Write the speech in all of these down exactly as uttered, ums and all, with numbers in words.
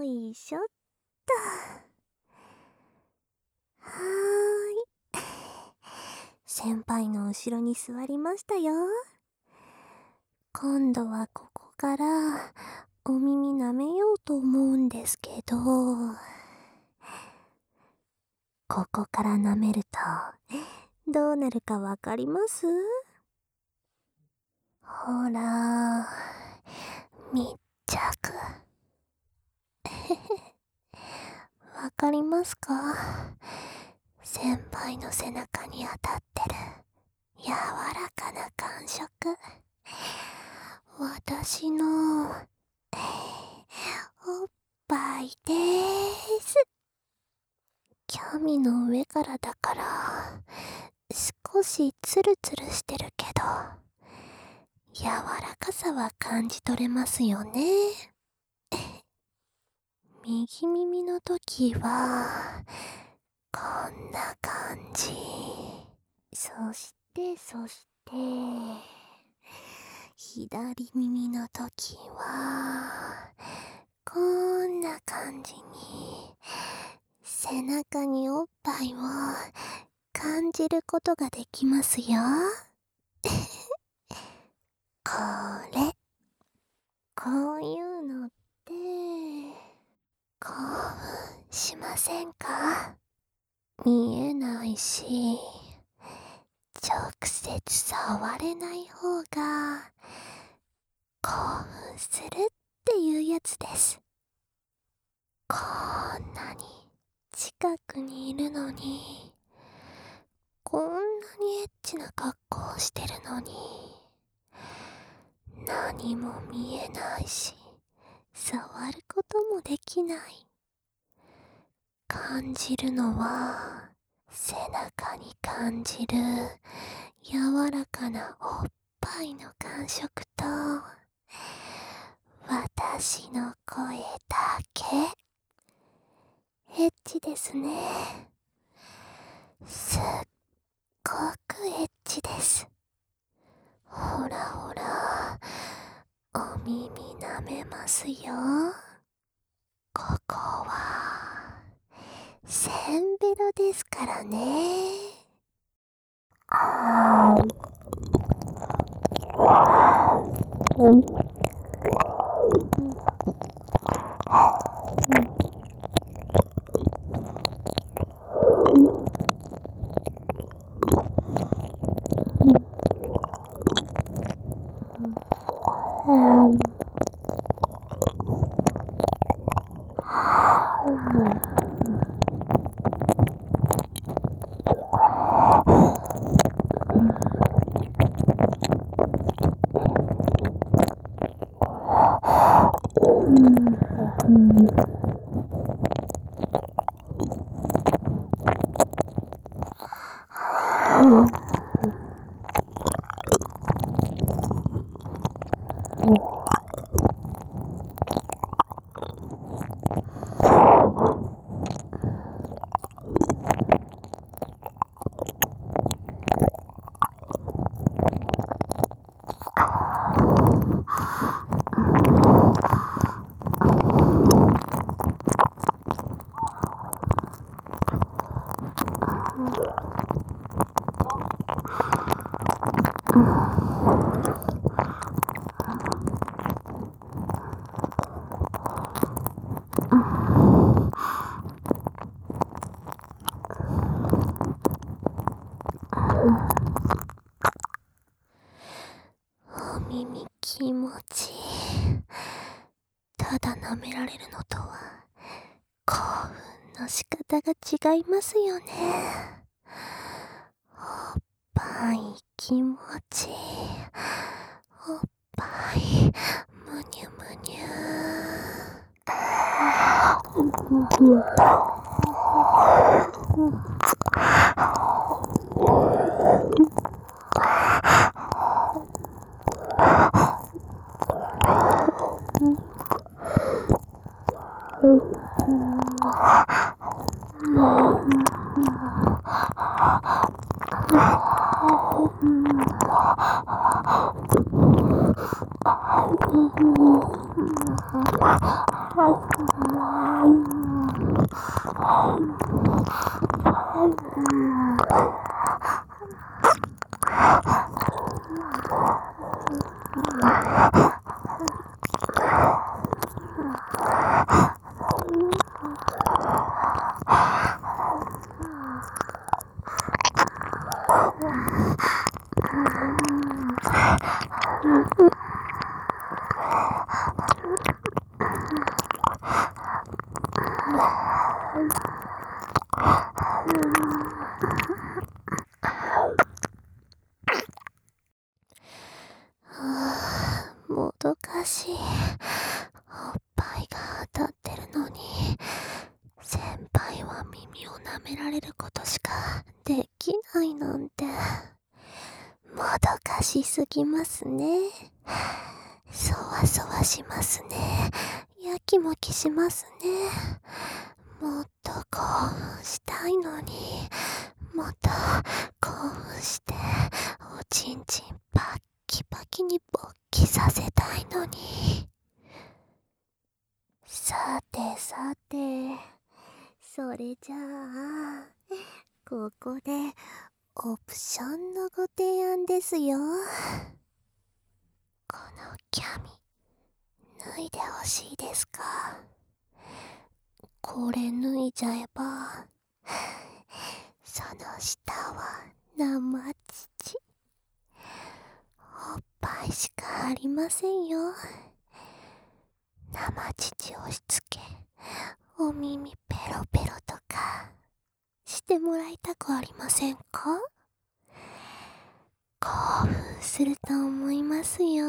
いしょっと。はーい。先輩の後ろに座りましたよ。今度はここからお耳舐めようと思うんですけど、ここから舐めるとどうなるかわかります？ほら、密着。わかりますか？先輩の背中に当たってる柔らかな感触。私のおっぱいでーす。キャミの上からだから少しツルツルしてるけど、柔らかさは感じ取れますよね。右耳の時はこんな感じ。そしてそして左耳の時はこんな感じに背中におっぱいを感じることができますよ。これこういうのって興奮しませんか？見えないし直接触れない方が興奮するっていうやつです。こんなに近くにいるのに、こんなにエッチな格好をしてるのに、何も見えないし触ることもできない。感じるのは背中に感じる柔らかなおっぱいの感触と私の声だけ。エッチですね。すっごくエッチです。ほらほら、お耳舐めますよ。ここはせんべろですからね。お耳気持ちいい。ただ舐められるのとは興奮の仕方が違いますよね。おっぱい気持ちいい。おっぱいむにゅむにゅもどかしい。おっぱいが当たってるのに、先輩は耳を舐められることしかできないなんて、もどかしすぎますね。そわそわしますね。やきもきしますね。もっと興奮したいのに、もっと興奮して、おちんちんパッキパキに勃起させたいのに。さてさて、それじゃあ、ここでオプションのご提案ですよ。このキャミ、脱いでほしいですか？これ脱いじゃえば、その下は生乳。おっぱいしかありませんよ。生乳をしつけ、お耳ペロペロとかしてもらいたくありませんか？興奮すると思いますよ。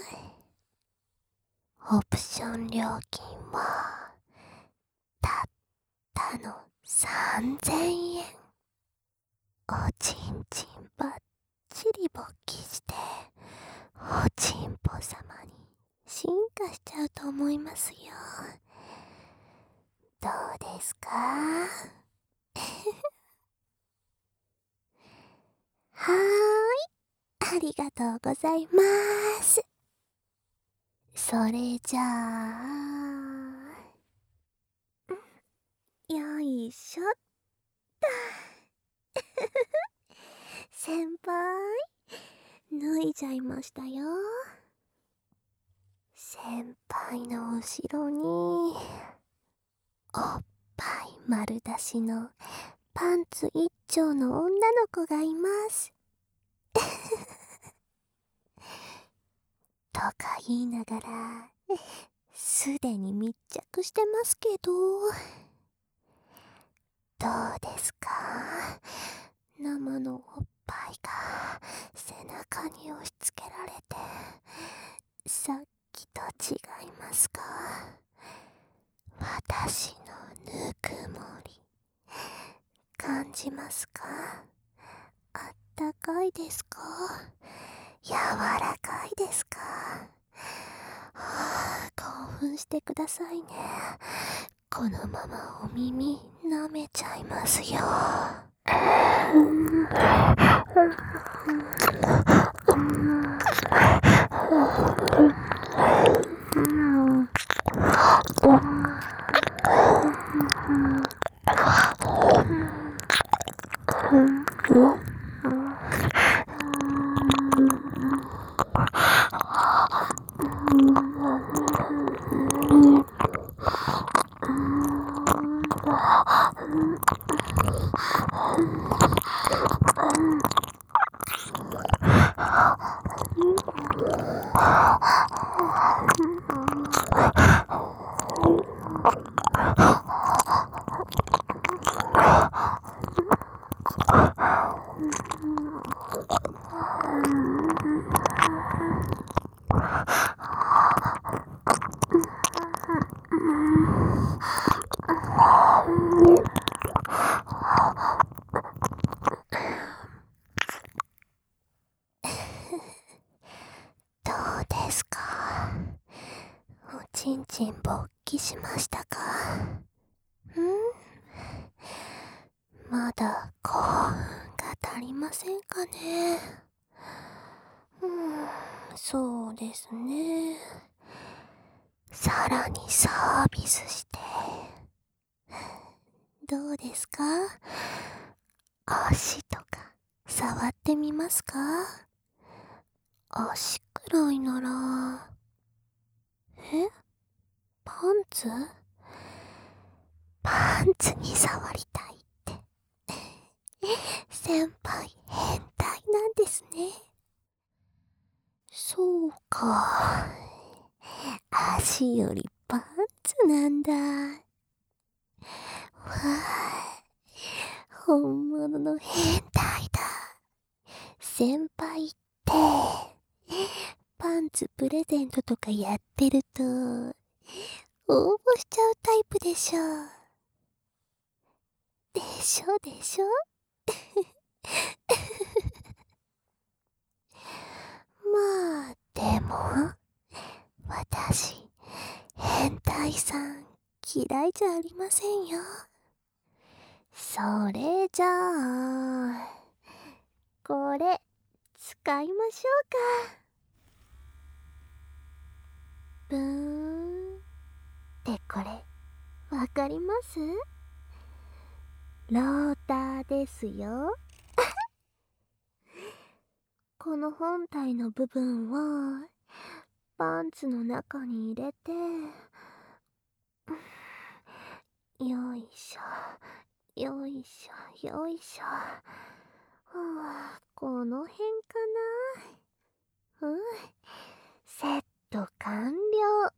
オプション料金はたったのさんぜんえん。おちんちんばっちり勃起して、おちんぽ様に進化しちゃうと思いますよ。どうですか？はーい、ありがとうございます。それじゃあ、よいしょっと。先輩、脱いじゃいましたよ。先輩の後ろに、おっぱい丸出しのパンツ一丁の女の子がいます。とか言いながら、すでに密着してますけど、どうですか？生のおっぱいが背中に押し付けられて、さっきと違いますか？私のぬくもり、感じますか？あったかいですか？柔らかいですか？はあ、興奮してくださいね。このままお耳舐めちゃいますよ。どうですか？おちんちん勃起しましたか？ん？まだ興奮が足りませんかね。うーん、そうですね。 さらにサービスして、どうですか？足とか触ってみますか？足くらいなら。え？パンツ？パンツに触りたいって先輩変態なんですね。そうか、足よりパンツなんだ。わあ、本物の変態だ。先輩ってパンツプレゼントとかやってると応募しちゃうタイプでしょ。でしょでしょまあでも私変態さん嫌いじゃありませんよ。それじゃあこれ使いましょうか。ブーンってこれわかります？ローターですよ。この本体の部分はパンツの中に入れて、よいしょよいしょよいしょ、はあ、この辺かな。うん、セット完了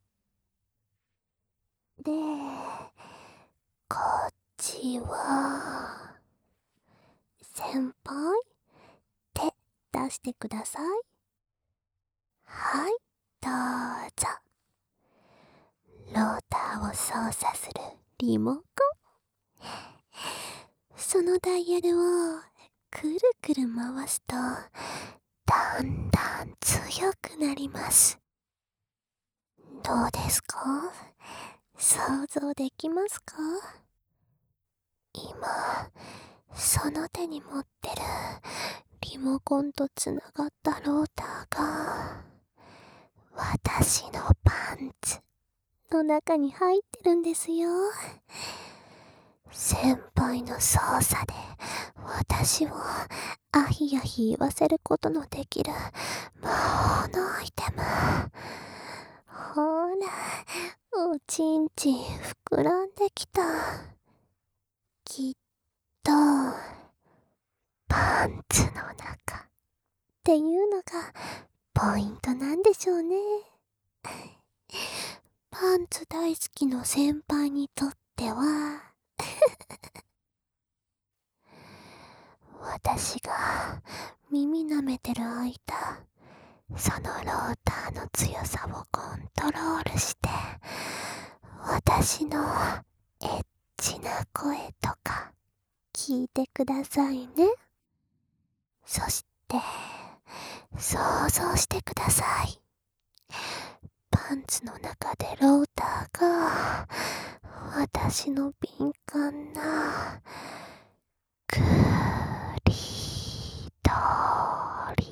で、こっちは先輩手出してください。はい、どうぞ。ローターを操作するリモコン。そのダイヤルをくるくる回すとだんだん強くなります。どうですか？想像できますか？今その手に持ってるリモコンとつながったローターが私のパンツの中に入ってるんですよ。先輩の操作で私をアヒアヒ言わせることのできる魔法のアイテム。ほら、おちんちん膨らんできた。きっとパンツの中っていうのがポイントなんでしょうね。パンツ大好きの先輩にとっては私が耳舐めてる間、そのローターの強さをコントロールして私のエッチな声とか聞いてくださいね。そして想像してください。パンツの中でローターが私の敏感なクリトリ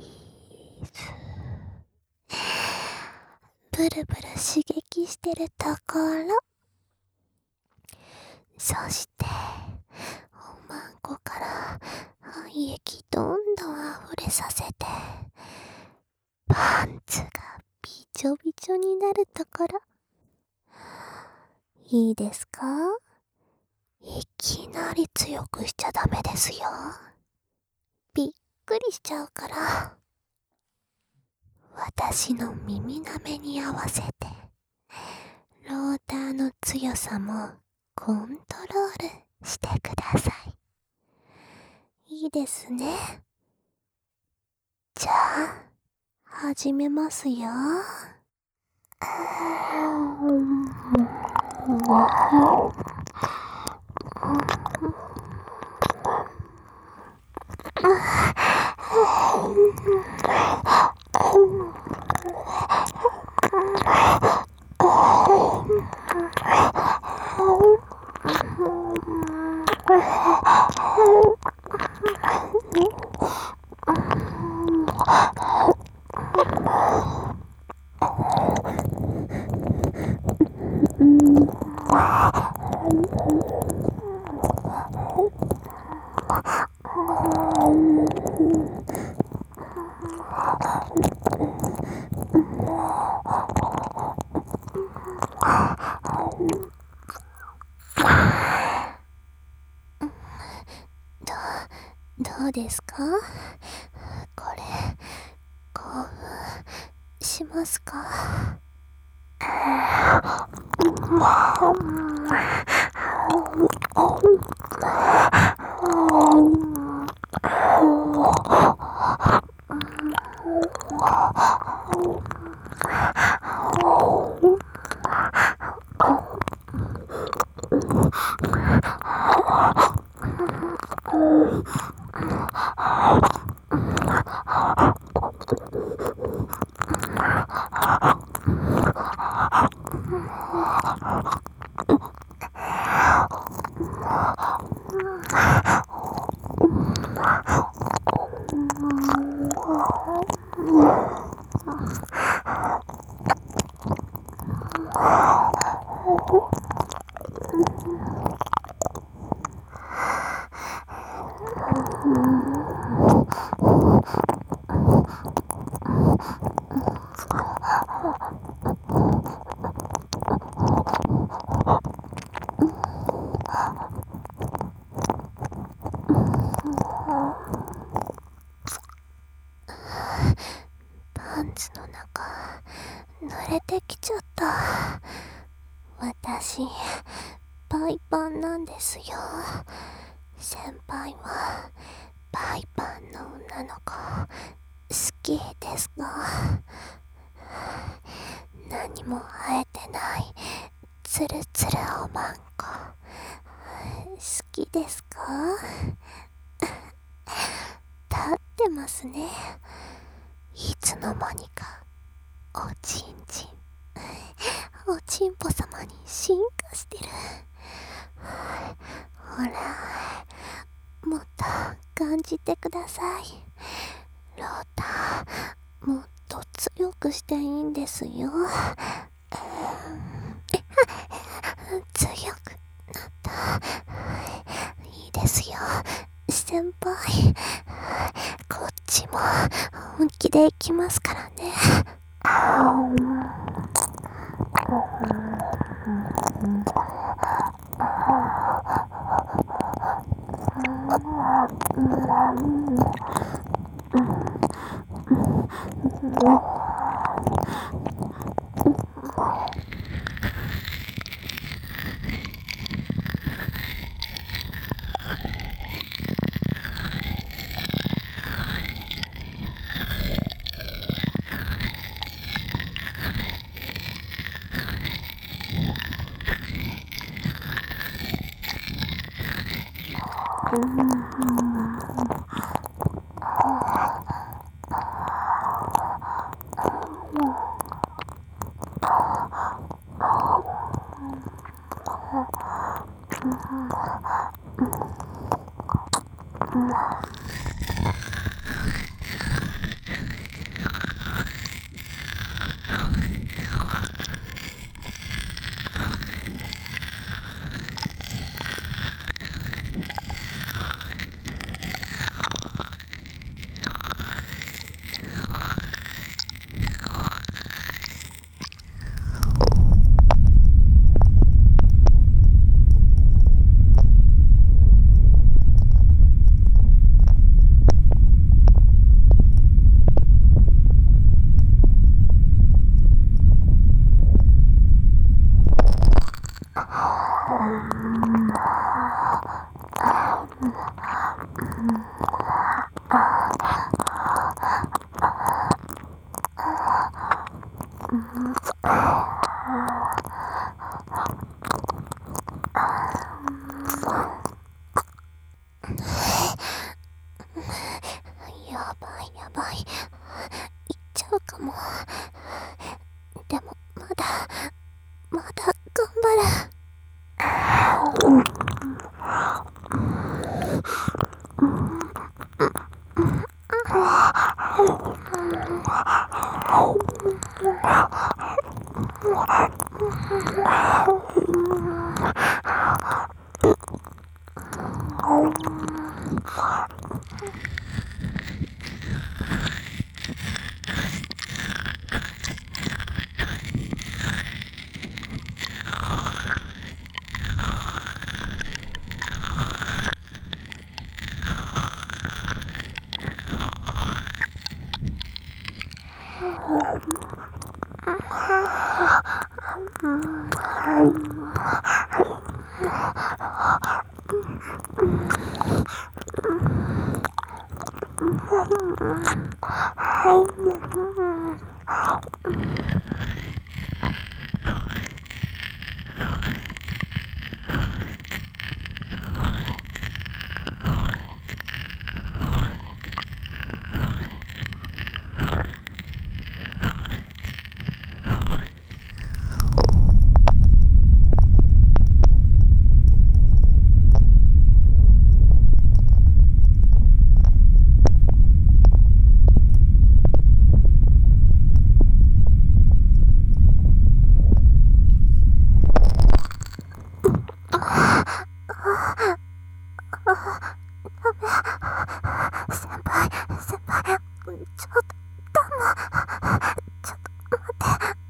スブルブル刺激してるところ、そしておまんこから廃液どんどん溢れさせてパンツがびちょびちょになるところ、いいですか？いきなり強くしちゃダメですよ。びっくりしちゃうから。私の耳なめに合わせてローターの強さもコントロールしてください。いいですね。じゃあ始めますよ。 ですか？これ、興奮しますか？パンツの中濡れてきちゃった。私パイパンなんですよ。先輩はパイパンの女の子好きですか？何も生えてないツルツルおまんこ好きですか？立ってますね。いつの間にかおちんちんおちんぽ様に進化してる。ほら、もっと感じてください。ロータもっと強くしていいんですよ。強くなった。いいですよ先輩、こっちも本気でいきますからね。やばいやばい、行っちゃうかも。でもまだまだ頑張る。 先輩、先輩、ちょっと、ダム、ちょっと待って。